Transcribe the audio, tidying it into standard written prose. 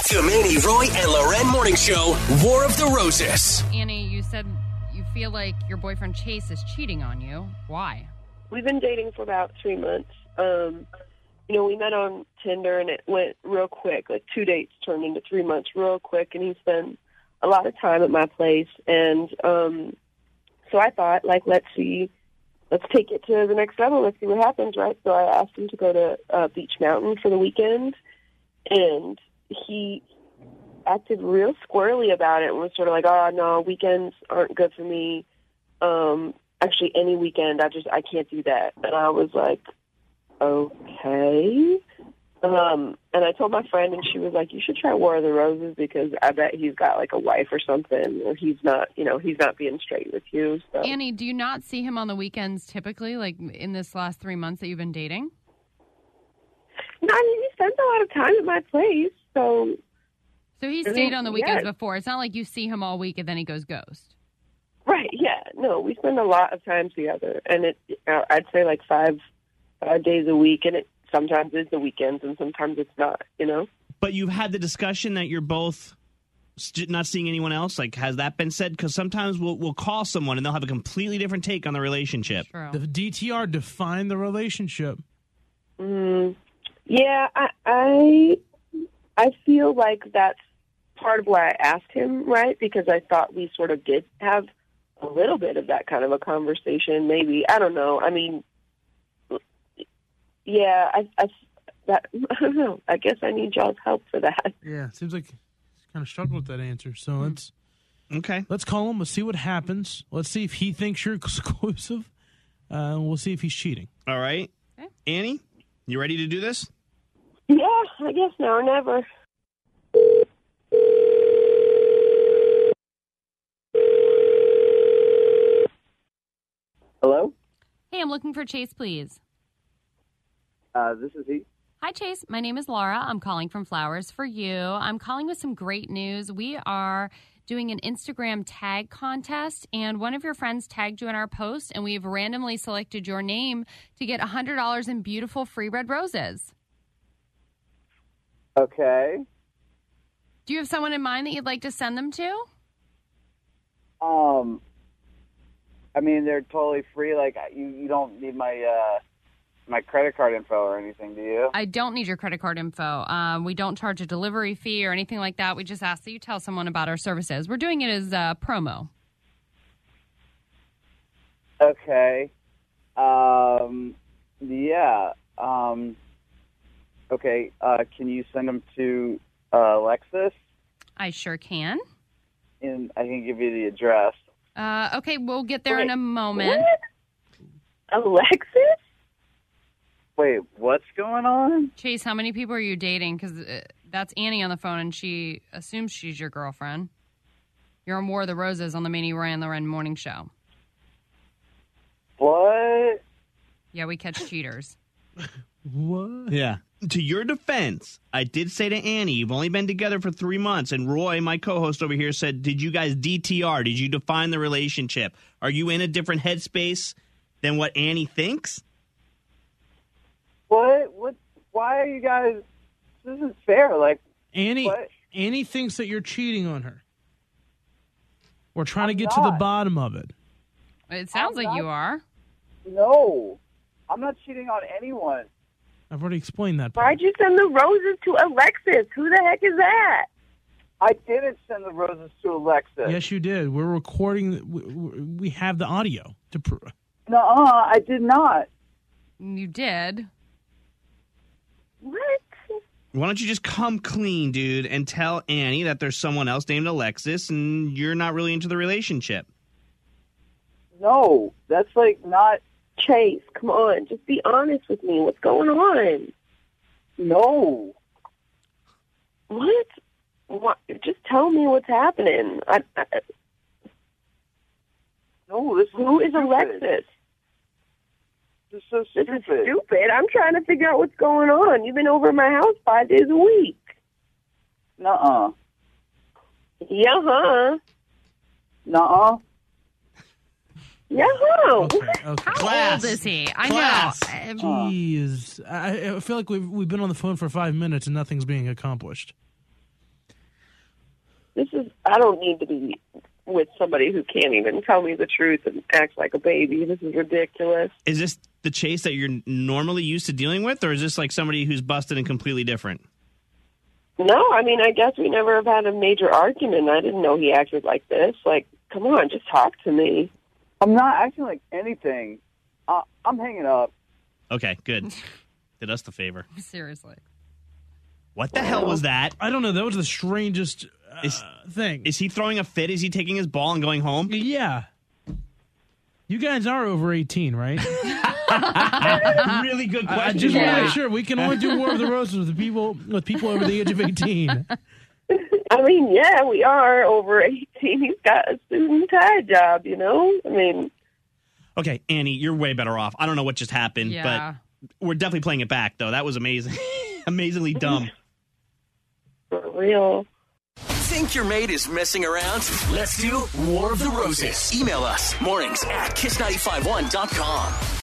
The Manny, Roy, and Loren Morning Show, War of the Roses. Annie, you said you feel like your boyfriend Chase is cheating on you. Why? We've been dating for about 3 months. We met on Tinder, and it went real quick. Like 2 dates turned into 3 months real quick, and he spent a lot of time at my place. And so I thought, let's take it to the next level. Let's see what happens, right? So I asked him to go to Beach Mountain for the weekend, and he acted real squirrely about it and was sort of like, oh, no, weekends aren't good for me. Actually, any weekend, I can't do that. And I was like, okay. And I told my friend, and she was like, you should try War of the Roses because I bet he's got like a wife or something, or he's not being straight with you. So. Annie, do you not see him on the weekends typically, like in this last 3 months that you've been dating? No, I mean, he spends a lot of time at my place, so he stayed on the weekends before. It's not like you see him all week and then he goes ghost. Right, yeah. No, we spend a lot of time together, and I'd say like 5 days a week, and it sometimes is the weekends and sometimes it's not, But you've had the discussion that you're both not seeing anyone else? Like, has that been said? Because sometimes we'll call someone and they'll have a completely different take on the relationship. True. The DTR define the relationship. Yeah, I feel like that's part of why I asked him, right? Because I thought we sort of did have a little bit of that kind of a conversation, maybe. I don't know. I mean, yeah, I don't know. I guess I need y'all's help for that. Yeah, it seems like he's kind of struggled with that answer. So let's call him. Let's see what happens. Let's see if he thinks you're exclusive. We'll see if he's cheating. All right. Okay. Annie, you ready to do this? Yeah, I guess now or never. Hello? Hey, I'm looking for Chase, please. This is he. Hi, Chase. My name is Laura. I'm calling from Flowers for You. I'm calling with some great news. We are doing an Instagram tag contest, and one of your friends tagged you in our post, and we've randomly selected your name to get $100 in beautiful free red roses. Okay. Do you have someone in mind that you'd like to send them to? I mean, they're totally free. Like, you don't need my credit card info or anything, do you? I don't need your credit card info. We don't charge a delivery fee or anything like that. We just ask that you tell someone about our services. We're doing it as a promo. Okay. Yeah. Okay. Can you send them to Alexis? I sure can. And I can give you the address. Okay, we'll get there in a moment. What? Alexis? Wait, what's going on? Chase, how many people are you dating? Because that's Annie on the phone, and she assumes she's your girlfriend. You're on War of the Roses on the Manny, Roy, and Loren Morning Show. What? Yeah, we catch cheaters. What? Yeah. To your defense, I did say to Annie, you've only been together for 3 months, and Roy, my co-host over here, said, did you guys DTR? Did you define the relationship? Are you in a different headspace than what Annie thinks? What? Why are you guys... This isn't fair. Like, Annie, what? Annie thinks that you're cheating on her. We're trying to get to not. the bottom of it. It sounds like you are. No. I'm not cheating on anyone. I've already explained that part. Why'd you send the roses to Alexis? Who the heck is that? I didn't send the roses to Alexis. Yes, you did. We're recording. We have the audio to prove. No, I did not. You did. What? Why don't you just come clean, dude, and tell Annie that there's someone else named Alexis and you're not really into the relationship? No, that's like not... Chase, come on. Just be honest with me. What's going on? No. What? Just tell me what's happening. No, this is Who is stupid. Alexis? This is so This stupid. is stupid. I'm trying to figure out what's going on. You've been over at my house 5 days a week. Nuh-uh. Yeah-huh. Nuh-uh. Yeah-huh. Okay. How Class. old is he? I Class. know. Jeez. I feel like we've been on the phone for 5 minutes and nothing's being accomplished. I don't need to be with somebody who can't even tell me the truth and acts like a baby. This is ridiculous. Is this the Chase that you're normally used to dealing with, or is this like somebody who's busted and completely different? No, I mean, I guess we never have had a major argument. I didn't know he acted like this. Like, come on, just talk to me. I'm not acting like anything. I'm hanging up. Okay, good. Did us the favor. Seriously. What the hell was that? I don't know. That was the strangest thing. Is he throwing a fit? Is he taking his ball and going home? Yeah. You guys are over 18, right? Really good question. I just want to make sure we can only do War of the Roses with people over the age of 18. I mean, yeah, we are over 18. He's got a suit and tie job, you know? I mean... Okay, Annie, you're way better off. I don't know what just happened, but we're definitely playing it back, though. That was amazing. Amazingly dumb. For real. Think your mate is messing around? Let's do War of the Roses. Email us mornings@kiss951.com.